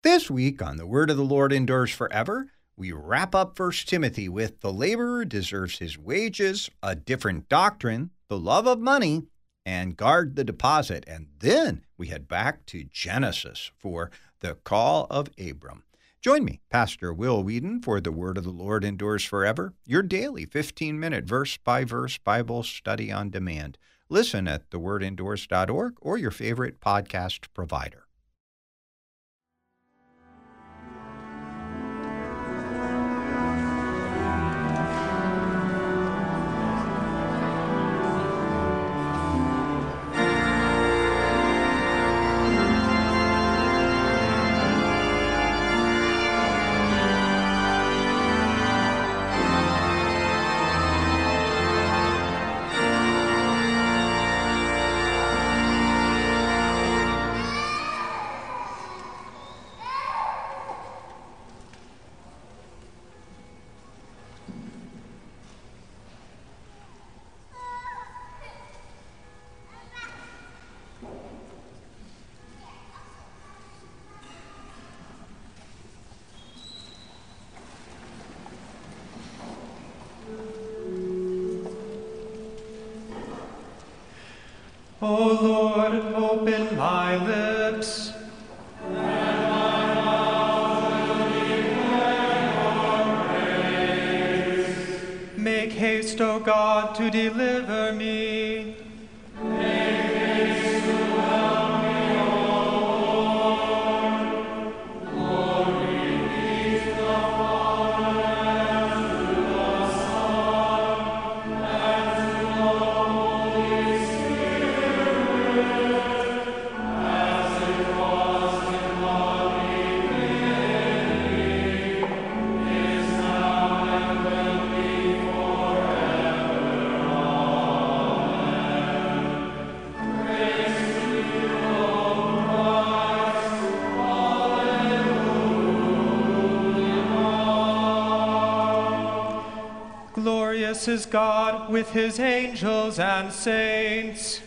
This week on The Word of the Lord Endures Forever, we wrap up 1 Timothy with the laborer deserves his wages, a different doctrine, the love of money, and guard the deposit. And then we head back to Genesis for the call of Abram. Join me, Pastor Will Whedon, for The Word of the Lord Endures Forever, your daily 15-minute verse-by-verse Bible study on demand. Listen at thewordendures.org or your favorite podcast provider. O Lord, open my lips, and my mouth will declare your praise. Make haste, O God, to deliver me. Make haste to help me, O Lord. Glory be to the Father, and to the Son, and to the Holy Spirit. Glorious is God with his angels and saints.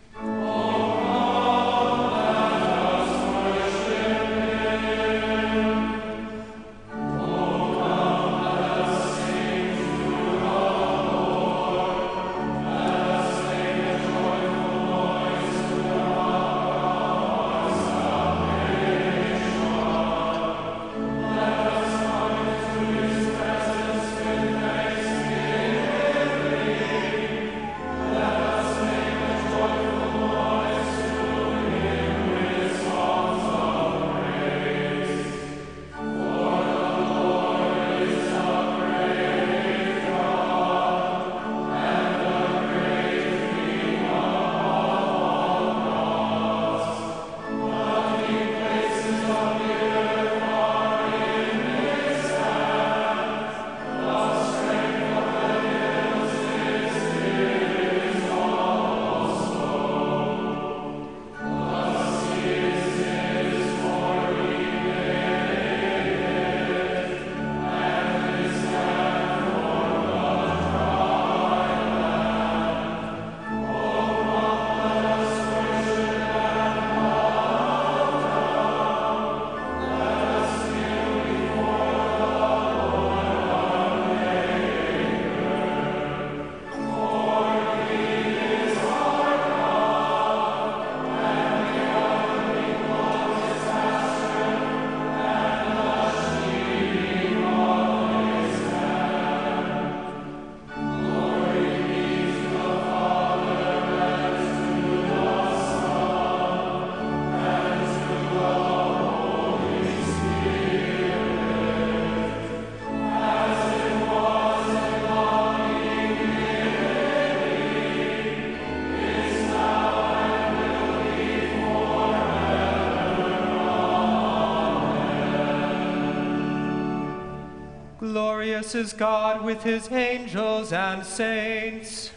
Glorious is God with his angels and saints.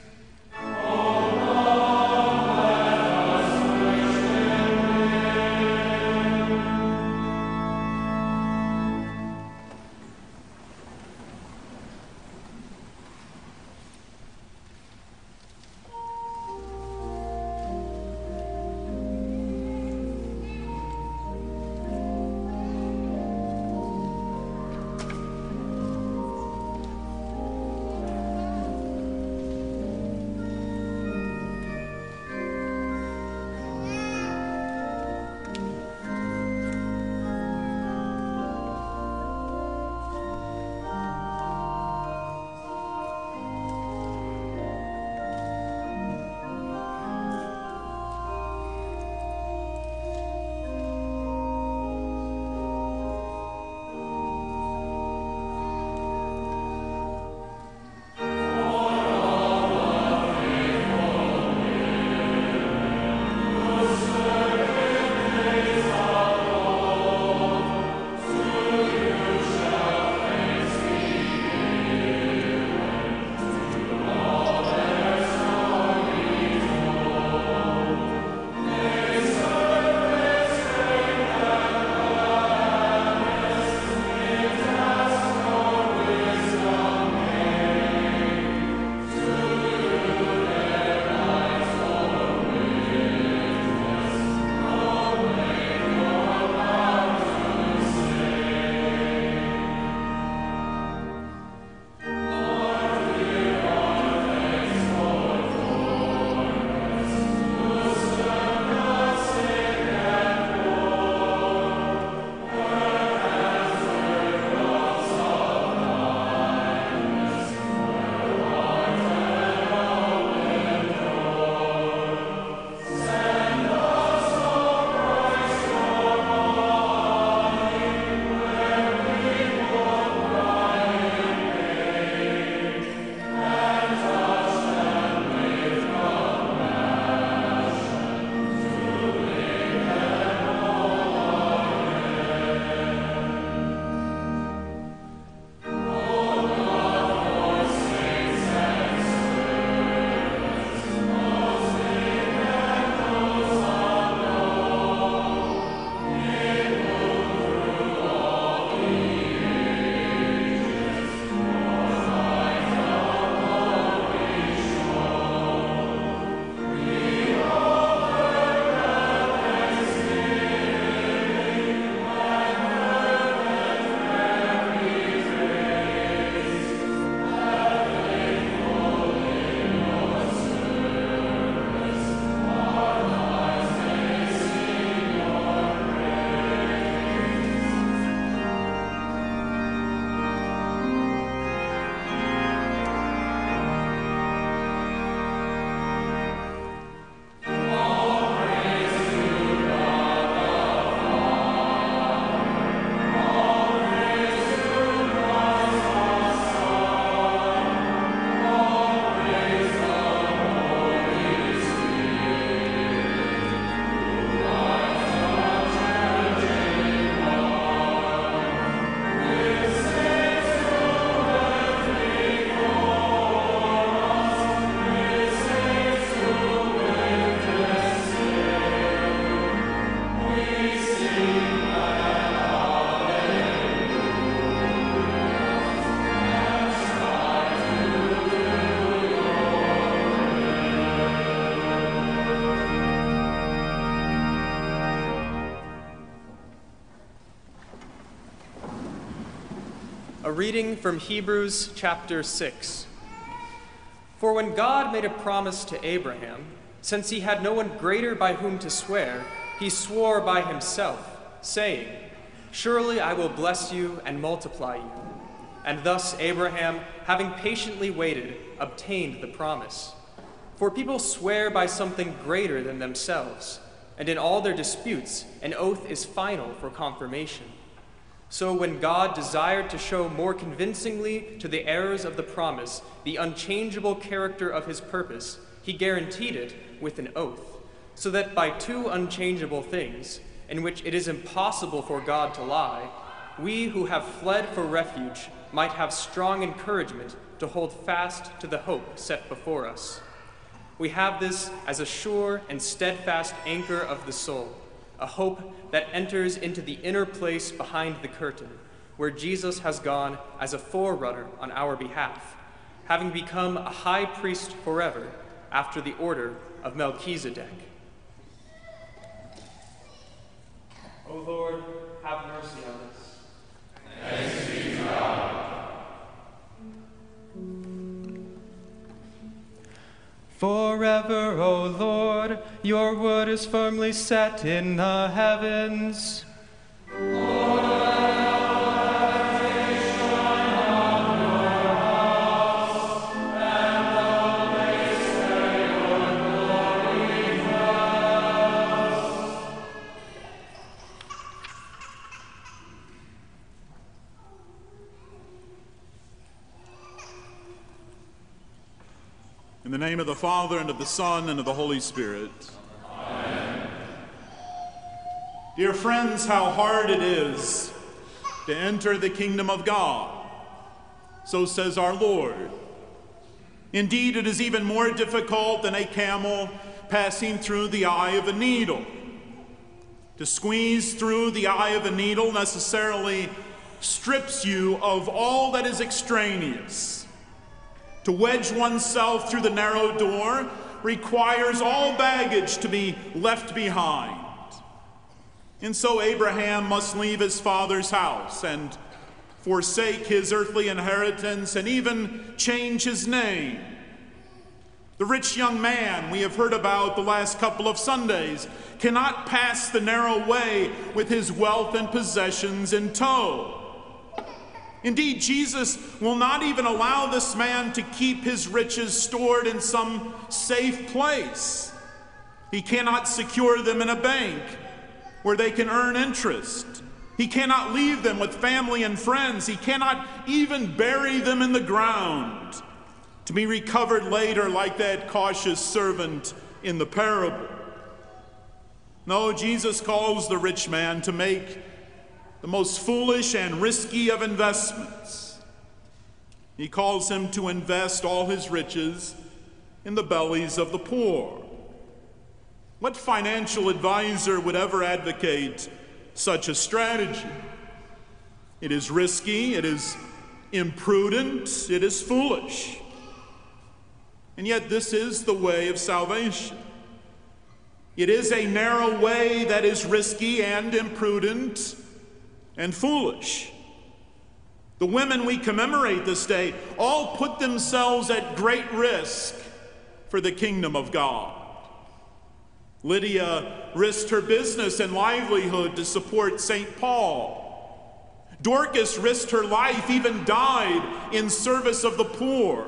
reading from Hebrews chapter 6. For when God made a promise to Abraham, since he had no one greater by whom to swear, he swore by himself, saying, "Surely I will bless you and multiply you." And thus Abraham, having patiently waited, obtained the promise. For people swear by something greater than themselves, and in all their disputes, an oath is final for confirmation. So when God desired to show more convincingly to the heirs of the promise the unchangeable character of his purpose, he guaranteed it with an oath, so that by two unchangeable things, in which it is impossible for God to lie, we who have fled for refuge might have strong encouragement to hold fast to the hope set before us. We have this as a sure and steadfast anchor of the soul, a hope that enters into the inner place behind the curtain, where Jesus has gone as a forerunner on our behalf, having become a high priest forever after the order of Melchizedek. O Lord, have mercy on us. Thanks be to God. Forever, O Lord, your word is firmly set in the heavens. In the name of the Father, and of the Son, and of the Holy Spirit. Amen. Dear friends, how hard it is to enter the kingdom of God. So says our Lord. Indeed, it is even more difficult than a camel passing through the eye of a needle. To squeeze through the eye of a needle necessarily strips you of all that is extraneous. To wedge oneself through the narrow door requires all baggage to be left behind. And so Abraham must leave his father's house and forsake his earthly inheritance and even change his name. The rich young man we have heard about the last couple of Sundays cannot pass the narrow way with his wealth and possessions in tow. Indeed, Jesus will not even allow this man to keep his riches stored in some safe place. He cannot secure them in a bank where they can earn interest. He cannot leave them with family and friends. He cannot even bury them in the ground to be recovered later like that cautious servant in the parable. No, Jesus calls the rich man to make the most foolish and risky of investments. He calls him to invest all his riches in the bellies of the poor. What financial advisor would ever advocate such a strategy? It is risky, it is imprudent, it is foolish. And yet this is the way of salvation. It is a narrow way that is risky and imprudent and foolish. The women we commemorate this day all put themselves at great risk for the kingdom of God. Lydia risked her business and livelihood to support St. Paul. Dorcas risked her life, even died in service of the poor.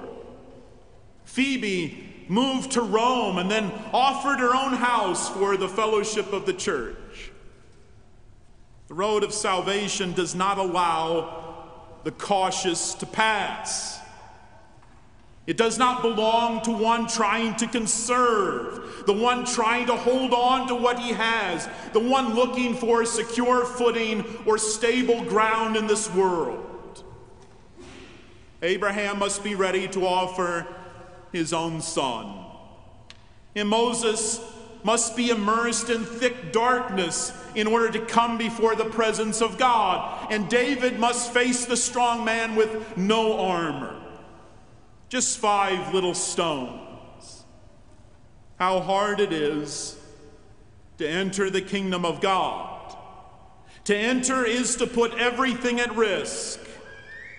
Phoebe moved to Rome and then offered her own house for the fellowship of the church. The road of salvation does not allow the cautious to pass. It does not belong to one trying to conserve, the one trying to hold on to what he has, the one looking for a secure footing or stable ground in this world. Abraham must be ready to offer his own son. And Moses must be immersed in thick darkness in order to come before the presence of God. And David must face the strong man with no armor. Just 5 little stones. How hard it is to enter the kingdom of God. To enter is to put everything at risk.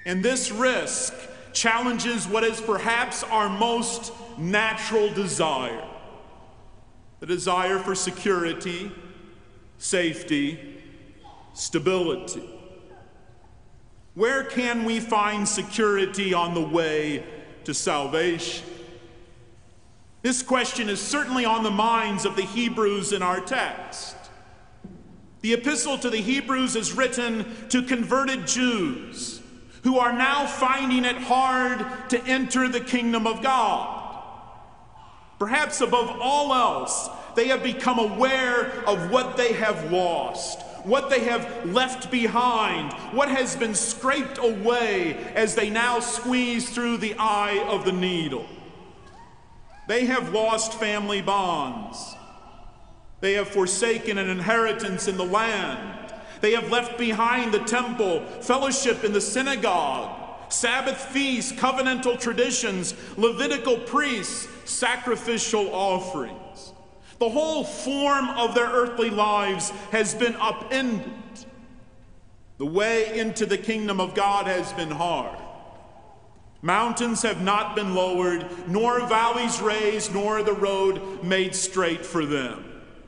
And this risk challenges what is perhaps our most natural desire, the desire for security, safety, stability. Where can we find security on the way to salvation? This question is certainly on the minds of the Hebrews in our text. The epistle to the Hebrews is written to converted Jews who are now finding it hard to enter the kingdom of God. Perhaps above all else, they have become aware of what they have lost, what they have left behind, what has been scraped away as they now squeeze through the eye of the needle. They have lost family bonds. They have forsaken an inheritance in the land. They have left behind the temple, fellowship in the synagogue, Sabbath feasts, covenantal traditions, Levitical priests, sacrificial offerings. The whole form of their earthly lives has been upended. The way into the kingdom of God has been hard. Mountains have not been lowered, nor valleys raised, nor the road made straight for them.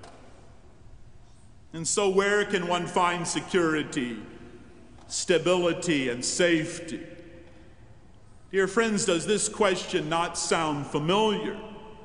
And so where can one find security, stability, and safety? Dear friends, does this question not sound familiar?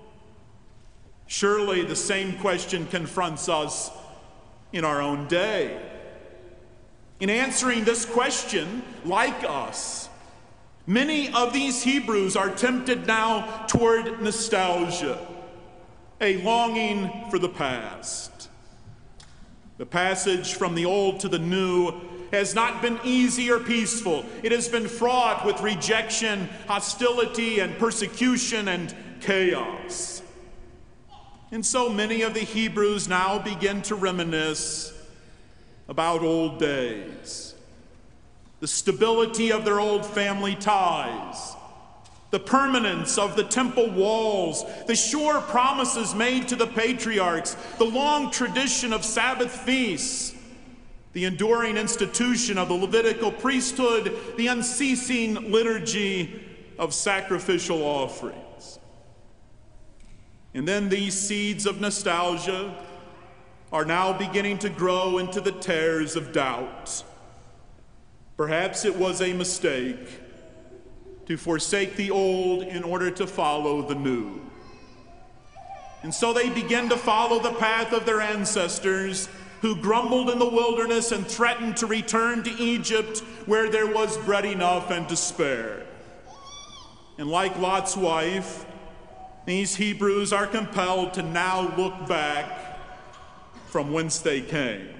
Surely the same question confronts us in our own day. In answering this question, like us, many of these Hebrews are tempted now toward nostalgia, a longing for the past. The passage from the Old to the New has not been easy or peaceful. It has been fraught with rejection, hostility, and persecution and chaos. And so many of the Hebrews now begin to reminisce about old days, the stability of their old family ties, the permanence of the temple walls, the sure promises made to the patriarchs, the long tradition of Sabbath feasts, the enduring institution of the Levitical priesthood, the unceasing liturgy of sacrificial offerings. And then these seeds of nostalgia are now beginning to grow into the tares of doubt. Perhaps it was a mistake to forsake the old in order to follow the new. And so they begin to follow the path of their ancestors who grumbled in the wilderness and threatened to return to Egypt where there was bread enough and to spare. And like Lot's wife, these Hebrews are compelled to now look back from whence they came.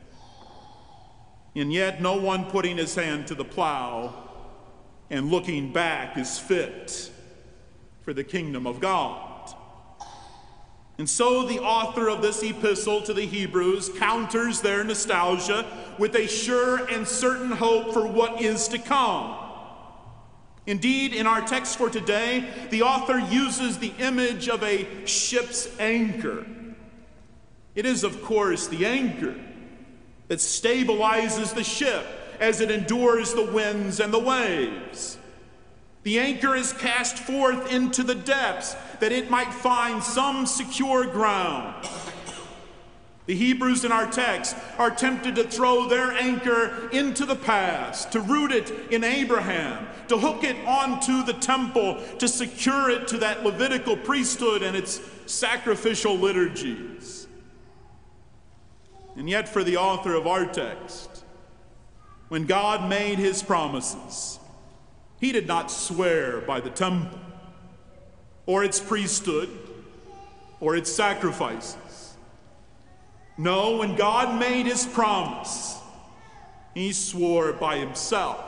And yet no one putting his hand to the plow and looking back is fit for the kingdom of God. And so the author of this epistle to the Hebrews counters their nostalgia with a sure and certain hope for what is to come. Indeed, in our text for today, the author uses the image of a ship's anchor. It is, of course, the anchor that stabilizes the ship as it endures the winds and the waves. The anchor is cast forth into the depths that it might find some secure ground. The Hebrews in our text are tempted to throw their anchor into the past, to root it in Abraham, to hook it onto the temple, to secure it to that Levitical priesthood and its sacrificial liturgies. And yet for the author of our text, when God made his promises, he did not swear by the temple, or its priesthood, or its sacrifices. No, when God made his promise, he swore by himself.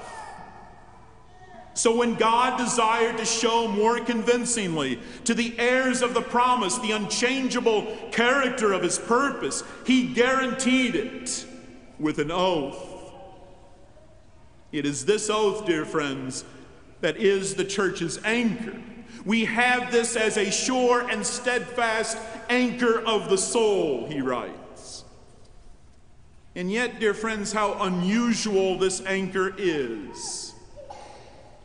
So when God desired to show more convincingly to the heirs of the promise the unchangeable character of his purpose, he guaranteed it with an oath. It is this oath, dear friends, that is the church's anchor. We have this as a sure and steadfast anchor of the soul, he writes. And yet, dear friends, how unusual this anchor is.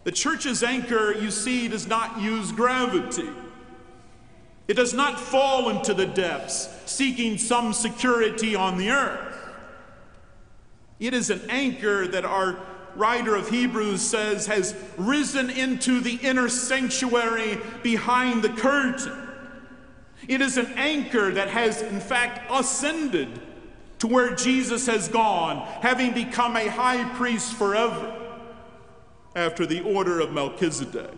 The church's anchor, you see, does not use gravity. It does not fall into the depths, seeking some security on the earth. It is an anchor that our writer of Hebrews says has risen into the inner sanctuary behind the curtain. It is an anchor that has, in fact, ascended to where Jesus has gone, having become a high priest forever after the order of Melchizedek.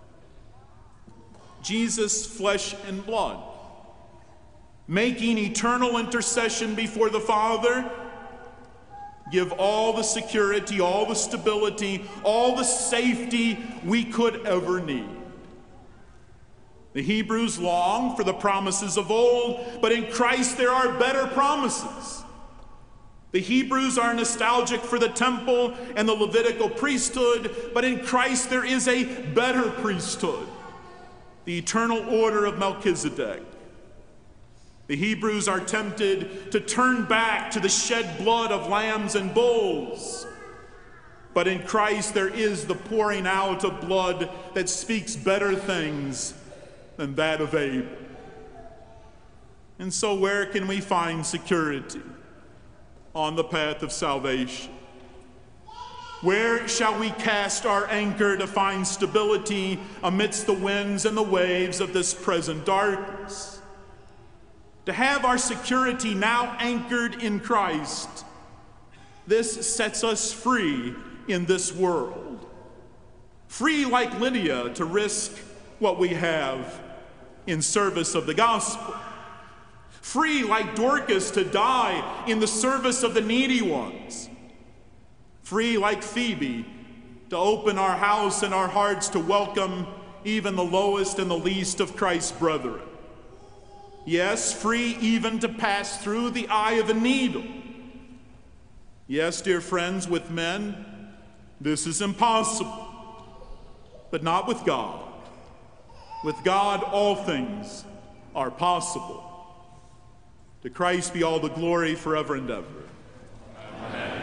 Jesus, flesh and blood, making eternal intercession before the Father, give all the security, all the stability, all the safety we could ever need. The Hebrews long for the promises of old, but in Christ there are better promises. The Hebrews are nostalgic for the temple and the Levitical priesthood, but in Christ there is a better priesthood, the eternal order of Melchizedek. The Hebrews are tempted to turn back to the shed blood of lambs and bulls, but in Christ there is the pouring out of blood that speaks better things than that of Abel. And so where can we find security on the path of salvation? Where shall we cast our anchor to find stability amidst the winds and the waves of this present darkness? To have our security now anchored in Christ, this sets us free in this world. Free like Lydia to risk what we have in service of the gospel. Free like Dorcas to die in the service of the needy ones. Free like Phoebe to open our house and our hearts to welcome even the lowest and the least of Christ's brethren. Yes, free even to pass through the eye of a needle. Yes, dear friends, with men, this is impossible, but not with God. With God, all things are possible. To Christ be all the glory forever and ever. Amen.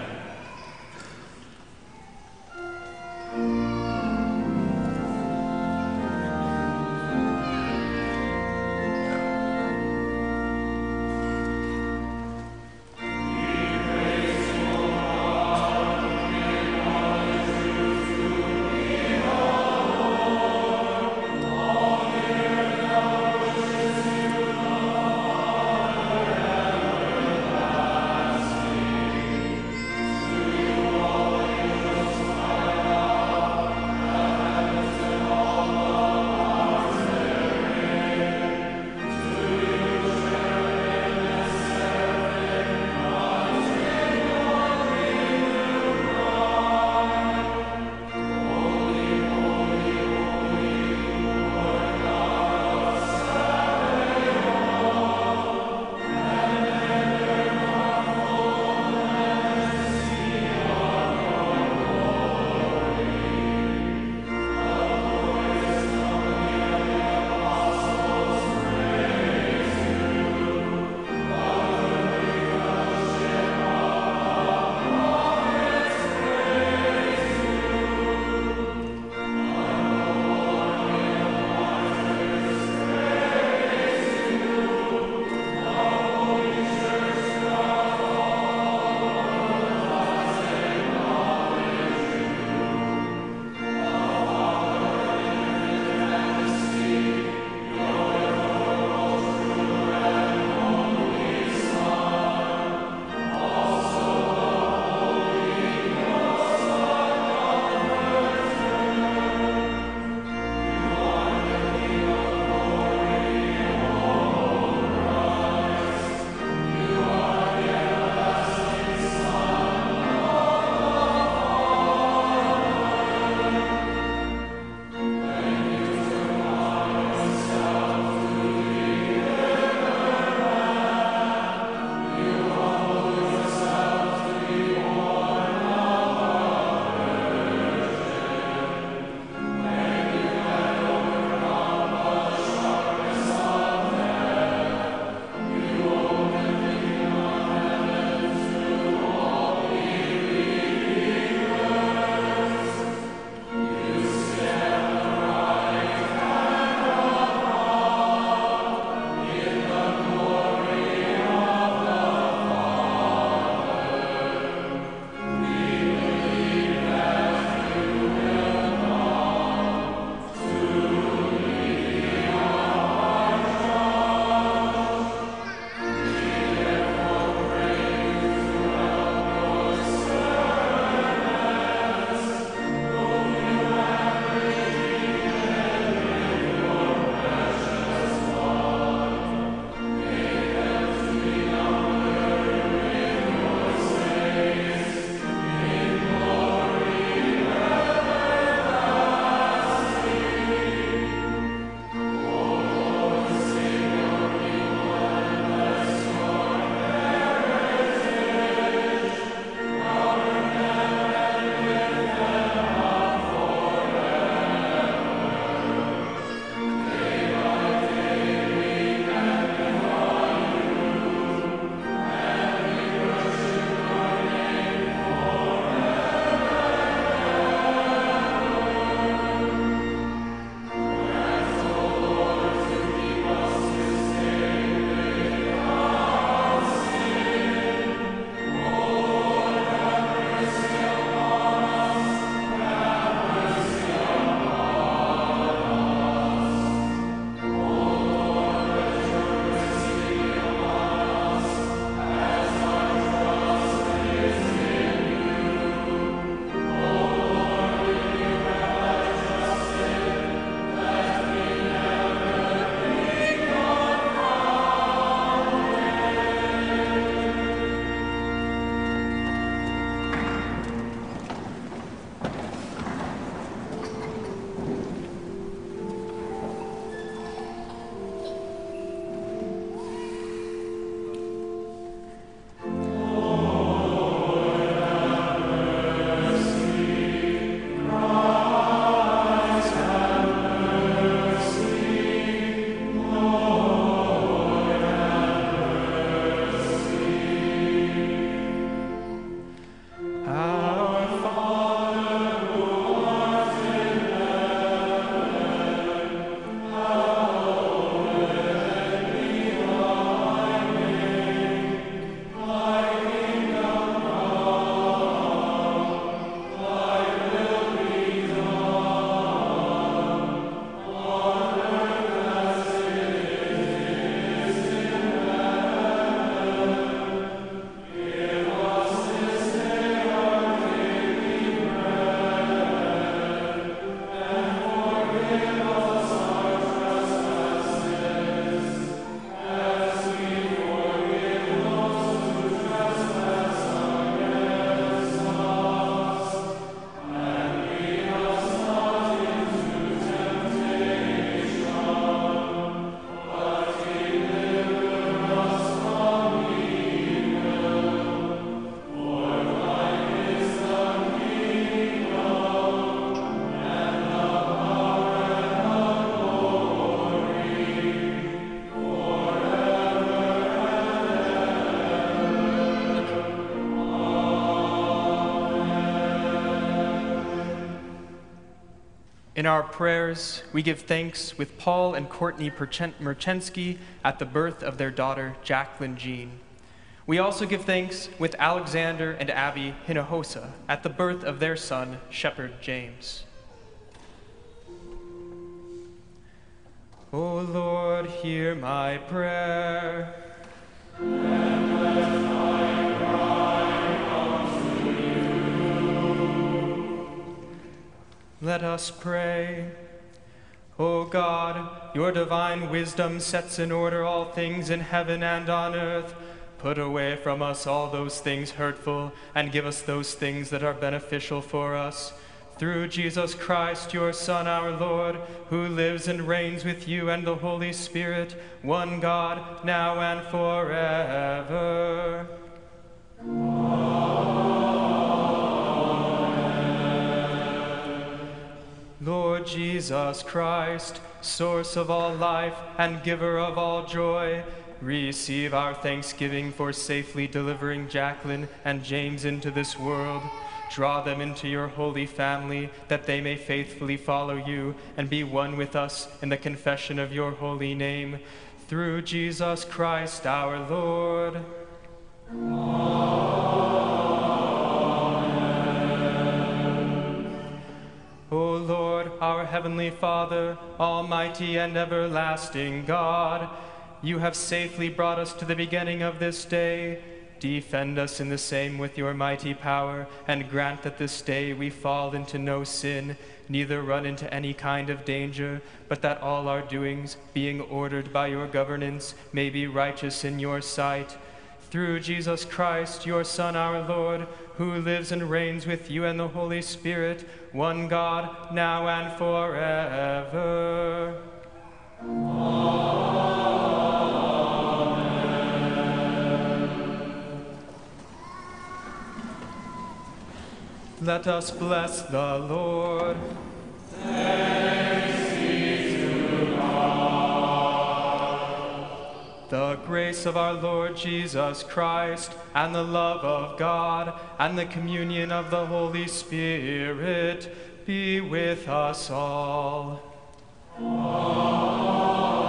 Our Father, who art in heaven, hallowed be thy name. Thy kingdom come, thy will be done, on earth as it is in heaven. Give us this day our daily bread, and forgive us our trespasses, as we forgive those who trespass against us. And lead us not into temptation, but deliver us from evil. For thine is the kingdom, and the power, and the glory, forever In our prayers, we give thanks with Paul and Courtney Merchensky at the birth of their daughter, Jacqueline Jean. We also give thanks with Alexander and Abby Hinojosa at the birth of their son, Shepherd James. O Lord, hear my prayer. Let us pray. O God, your divine wisdom sets in order all things in heaven and on earth. Put away from us all those things hurtful, and give us those things that are beneficial for us. Through Jesus Christ, your Son, our Lord, who lives and reigns with you and the Holy Spirit, one God, now and forever. Lord Jesus Christ, source of all life and giver of all joy, receive our thanksgiving for safely delivering Jacqueline and James into this world. Draw them into your holy family, that they may faithfully follow you and be one with us in the confession of your holy name. Through Jesus Christ our Lord. O Lord, our heavenly Father, almighty and everlasting God, you have safely brought us to the beginning of this day. Defend us in the same with your mighty power, and grant that this day we fall into no sin, neither run into any kind of danger, but that all our doings, being ordered by your governance, may be righteous in your sight. Through Jesus Christ, your Son, our Lord, who lives and reigns with you and the Holy Spirit, one God, now and forever. Let us bless the Lord. Thanks be to God. The grace of our Lord Jesus Christ, and the love of God, and the communion of the Holy Spirit be with us all. Amen.